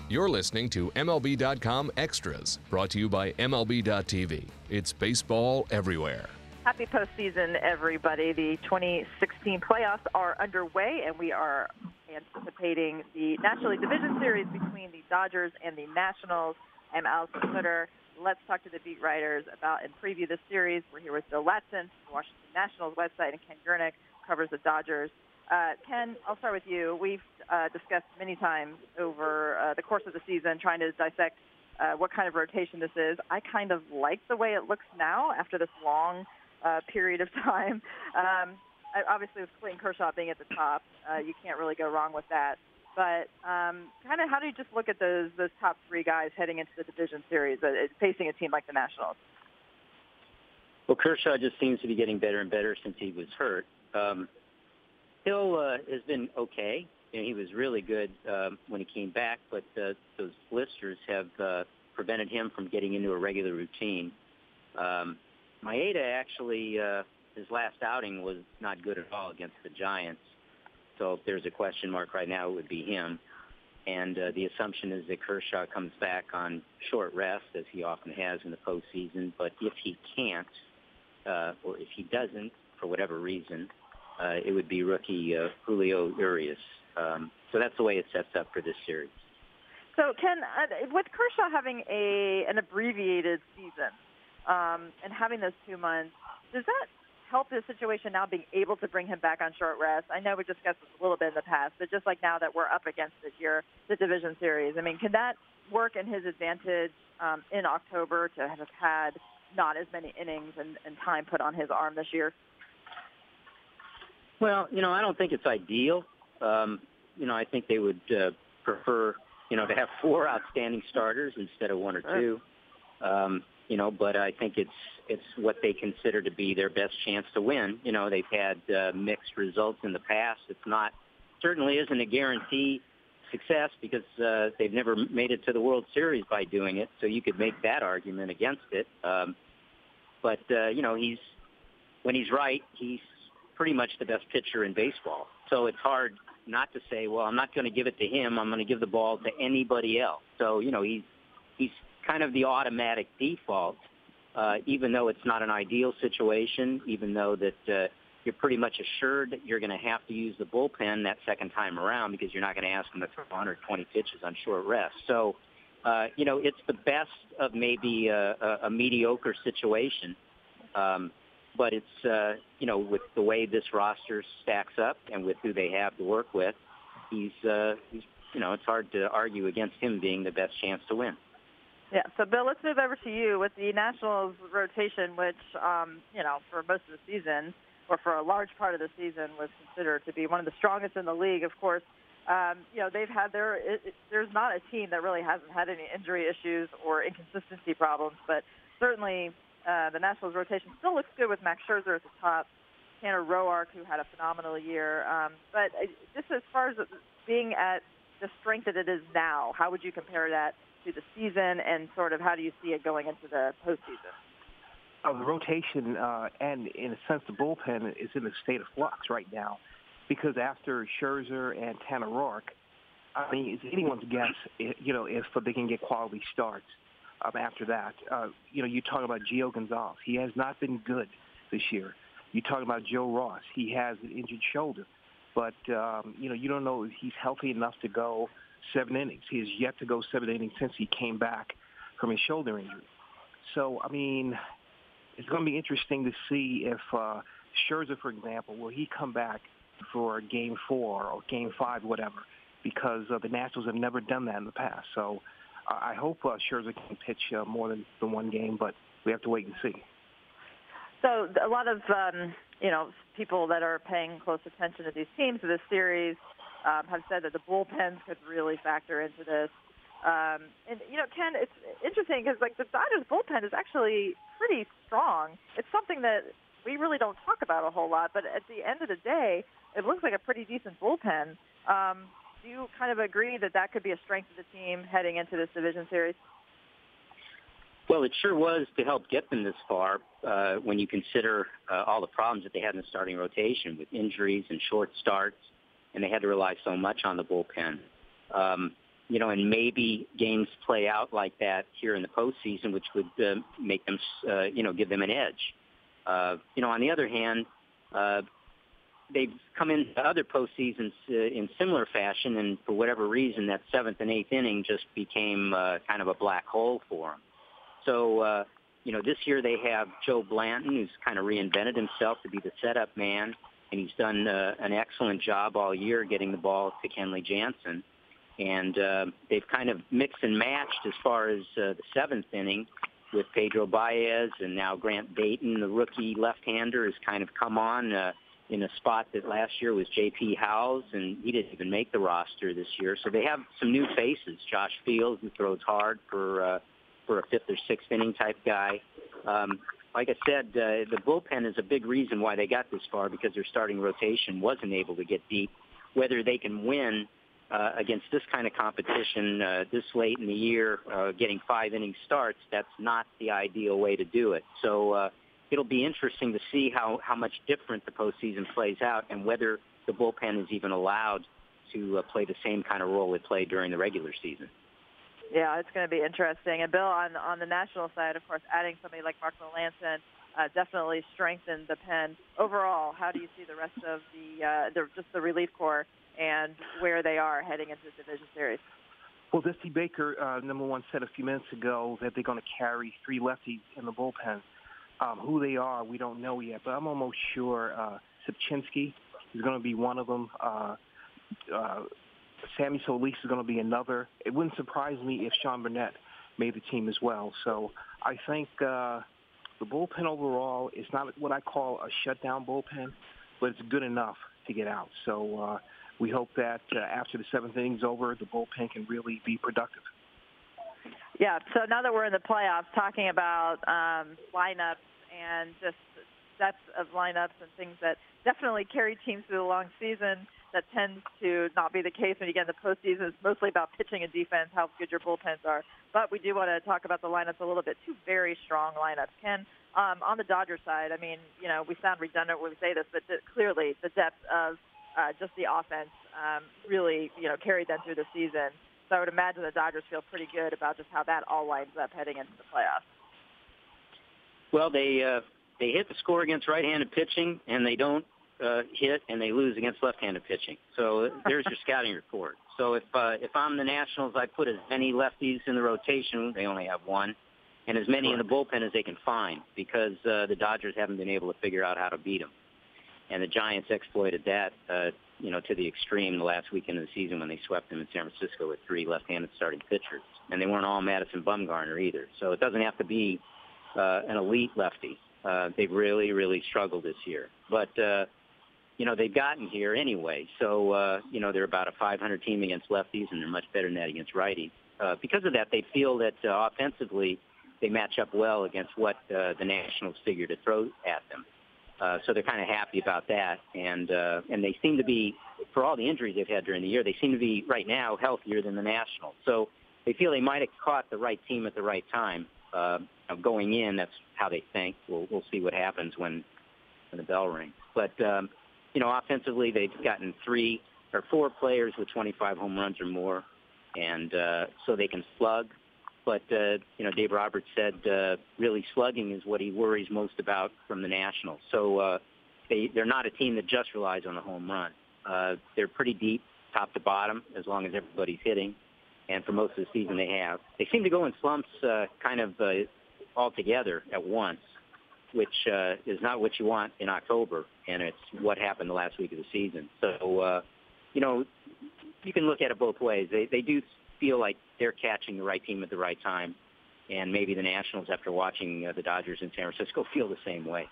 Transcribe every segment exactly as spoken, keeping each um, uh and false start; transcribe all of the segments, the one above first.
You're listening to M L B dot com Extras, brought to you by M L B dot T V. It's baseball everywhere. Happy postseason, everybody. The twenty sixteen playoffs are underway, and we are anticipating the National League Division Series between the Dodgers and the Nationals. I'm Allison Footer. Let's talk to the beat writers about and preview this series. We're here with Bill Latson, the Washington Nationals website, and Ken Gurnick covers the Dodgers. Uh, Ken, I'll start with you. We've uh, discussed many times over uh, the course of the season trying to dissect uh, what kind of rotation this is. I kind of like the way it looks now after this long uh, period of time. Um, obviously, with Clayton Kershaw being at the top, uh, you can't really go wrong with that. But um, kind of how do you just look at those those top three guys heading into the division series, uh, facing a team like the Nationals? Well, Kershaw just seems to be getting better and better since he was hurt. Um, Hill uh, has been okay. You know, he was really good um, when he came back, but uh, those blisters have uh, prevented him from getting into a regular routine. Um, Maeda actually, uh, his last outing was not good at all against the Giants. So if there's a question mark right now, it would be him. And uh, the assumption is that Kershaw comes back on short rest, as he often has in the postseason. But if he can't, uh, or if he doesn't, for whatever reason, Uh, it would be rookie uh, Julio Urias. Um, so that's the way it sets up for this series. So, Ken, uh, with Kershaw having a an abbreviated season um, and having those two months, does that help the situation now being able to bring him back on short rest? I know we discussed this a little bit in the past, but just like now that we're up against it here, the division series, I mean, can that work in his advantage um, in October to have had not as many innings and, and time put on his arm this year? Well, you know, I don't think it's ideal. Um, you know, I think they would uh, prefer, you know, to have four outstanding starters instead of one or two. Um, you know, but I think it's it's what they consider to be their best chance to win. You know, they've had uh, mixed results in the past. It's not certainly isn't a guarantee success because uh, they've never made it to the World Series by doing it. So you could make that argument against it. Um, but uh, you know, he's when he's right, he's pretty much the best pitcher in baseball. So it's hard not to say, well, I'm not going to give it to him. I'm going to give the ball to anybody else. So, you know, he's, he's kind of the automatic default, uh, even though it's not an ideal situation, even though that uh, you're pretty much assured that you're going to have to use the bullpen that second time around because you're not going to ask him to throw one hundred twenty pitches on short rest. So, uh, you know, it's the best of maybe a, a, a mediocre situation. Um, But it's, uh, you know, with the way this roster stacks up and with who they have to work with, he's, uh, he's, you know, it's hard to argue against him being the best chance to win. Yeah. So, Bill, let's move over to you with the Nationals rotation, which, um, you know, for most of the season or for a large part of the season was considered to be one of the strongest in the league. Of course, um, you know, they've had their it, it, there's not a team that really hasn't had any injury issues or inconsistency problems, but certainly Uh, the Nationals rotation still looks good with Max Scherzer at the top, Tanner Roark, who had a phenomenal year. Um, but uh, just as far as being at the strength that it is now, how would you compare that to the season, and sort of how do you see it going into the postseason? Uh, the rotation uh, and, in a sense, the bullpen is in a state of flux right now because after Scherzer and Tanner Roark, I mean, it's anyone's guess, you know, if they can get quality starts. Um, after that, uh, you know, you talk about Gio Gonzalez. He has not been good this year. You talk about Joe Ross. He has an injured shoulder. But, um, you know, you don't know if he's healthy enough to go seven innings. He has yet to go seven innings since he came back from his shoulder injury. So, I mean, it's going to be interesting to see if uh, Scherzer, for example, will he come back for game four or game five, whatever, because uh, the Nationals have never done that in the past. So, I hope uh, Scherzer can pitch uh, more than, than one game, but we have to wait and see. So a lot of, um, you know, people that are paying close attention to these teams of this series um, have said that the bullpens could really factor into this. Um, and, you know, Ken, it's interesting because, like, the Dodgers bullpen is actually pretty strong. It's something that we really don't talk about a whole lot, but at the end of the day, it looks like a pretty decent bullpen. Um Do you kind of agree that that could be a strength of the team heading into this division series? Well, it sure was to help get them this far uh, when you consider uh, all the problems that they had in the starting rotation with injuries and short starts, and they had to rely so much on the bullpen. Um, you know, and maybe games play out like that here in the postseason, which would uh, make them, uh, you know, give them an edge. Uh, you know, on the other hand, uh, they've come into other postseasons uh, in similar fashion, and for whatever reason, that seventh and eighth inning just became uh, kind of a black hole for them. So, uh, you know, this year they have Joe Blanton, who's kind of reinvented himself to be the setup man, and he's done uh, an excellent job all year getting the ball to Kenley Jansen. And uh, they've kind of mixed and matched as far as uh, the seventh inning with Pedro Baez, and now Grant Dayton, the rookie left-hander, has kind of come on uh, in a spot that last year was J P. Howells, and he didn't even make the roster this year. So they have some new faces. Josh Fields, who throws hard for uh, for a fifth or sixth inning type guy. Um, like I said, uh, the bullpen is a big reason why they got this far, because their starting rotation wasn't able to get deep. Whether they can win uh, against this kind of competition uh, this late in the year, uh, getting five inning starts, that's not the ideal way to do it. So uh, it'll be interesting to see how, how much different the postseason plays out, and whether the bullpen is even allowed to uh, play the same kind of role it played during the regular season. Yeah, it's going to be interesting. And Bill, on on the national side, of course, adding somebody like Mark Melancon uh, definitely strengthened the pen. Overall, how do you see the rest of the, uh, the just the relief corps and where they are heading into the division series? Well, Dusty Baker, uh, number one, said a few minutes ago that they're going to carry three lefties in the bullpen. Um, who they are, we don't know yet, but I'm almost sure uh, Sipchinski is going to be one of them. Uh, uh, Sammy Solis is going to be another. It wouldn't surprise me if Sean Burnett made the team as well. So I think uh, the bullpen overall is not what I call a shutdown bullpen, but it's good enough to get out. So uh, we hope that uh, after the seventh inning's over, the bullpen can really be productive. Yeah, so now that we're in the playoffs, talking about um, lineups and just depth of lineups and things that definitely carry teams through the long season, that tends to not be the case when you get in the postseason. It's mostly about pitching and defense, how good your bullpens are. But we do want to talk about the lineups a little bit. Two very strong lineups. Ken, um, on the Dodgers side, I mean, you know, we sound redundant when we say this, but th- clearly the depth of uh, just the offense um, really, you know, carried them through the season. So I would imagine the Dodgers feel pretty good about just how that all lines up heading into the playoffs. Well, they uh, they hit the score against right-handed pitching, and they don't uh, hit, and they lose against left-handed pitching. So there's your scouting report. So if uh, if I'm the Nationals, I put as many lefties in the rotation. They only have one, and as many in the bullpen as they can find, because uh, the Dodgers haven't been able to figure out how to beat them. And the Giants exploited that, uh, you know, to the extreme the last weekend of the season when they swept them in San Francisco with three left-handed starting pitchers. And they weren't all Madison Bumgarner either. So it doesn't have to be uh, an elite lefty. Uh, they've really, really struggled this year. But, uh, you know, they've gotten here anyway. So, uh, you know, they're about a five hundred team against lefties, and they're much better than that against righties. Uh, because of that, they feel that uh, offensively they match up well against what uh, the Nationals figure to throw at them. Uh, so they're kind of happy about that, and uh, and they seem to be, for all the injuries they've had during the year, they seem to be right now healthier than the Nationals. So they feel they might have caught the right team at the right time. Uh, going in, that's how they think. We'll we'll see what happens when when the bell rings. But um, you know, offensively, they've gotten three or four players with twenty-five home runs or more, and uh, so they can slug. But, uh, you know, Dave Roberts said uh, really slugging is what he worries most about from the Nationals. So uh, they, they're not a team that just relies on the home run. Uh, they're pretty deep, top to bottom, as long as everybody's hitting. And for most of the season they have. They seem to go in slumps uh, kind of uh, all together at once, which uh, is not what you want in October, and it's what happened the last week of the season. So, uh, you know, you can look at it both ways. They, they do feel like they're catching the right team at the right time, and maybe the Nationals, after watching uh, the Dodgers in San Francisco, feel the same way.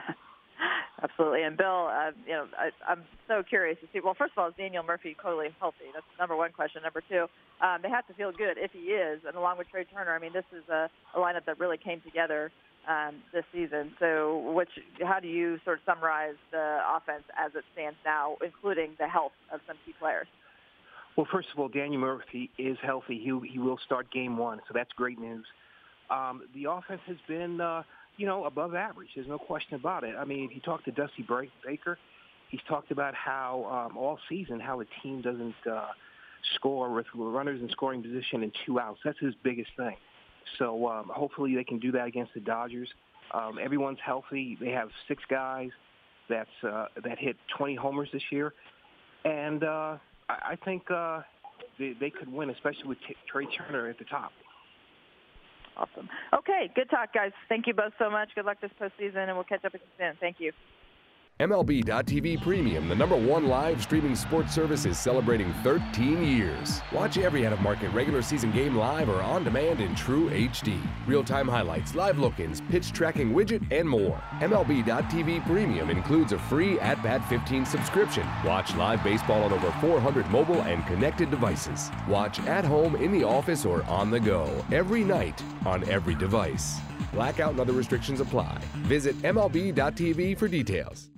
Absolutely. And Bill, uh, you know, I, I'm so curious to see. Well, first of all, is Daniel Murphy totally healthy? That's number one question. Number two, um, they have to feel good if he is, and along with Trey Turner, I mean, this is a, a lineup that really came together um, this season. So, which, how do you sort of summarize the offense as it stands now, including the health of some key players? Well, first of all, Daniel Murphy is healthy. He he will start game one, so that's great news. Um, the offense has been, uh, you know, above average. There's no question about it. I mean, if you talk to Dusty Baker, he's talked about how um, all season how the team doesn't uh, score with runners in scoring position and two outs. That's his biggest thing. So um, hopefully they can do that against the Dodgers. Um, everyone's healthy. They have six guys that's uh, that hit twenty homers this year, and uh, I, I think uh, they, they could win, especially with T- Trey Turner at the top. Awesome. Okay, good talk, guys. Thank you both so much. Good luck this postseason, and we'll catch up with you soon. Thank you. M L B dot T V Premium, the number one live streaming sports service, is celebrating thirteen years. Watch every out-of-market regular season game live or on demand in true H D. Real-time highlights, live look-ins, pitch tracking widget, and more. M L B dot T V Premium includes a free At Bat fifteen subscription. Watch live baseball on over four hundred mobile and connected devices. Watch at home, in the office, or on the go, every night, on every device. Blackout and other restrictions apply. Visit M L B dot T V for details.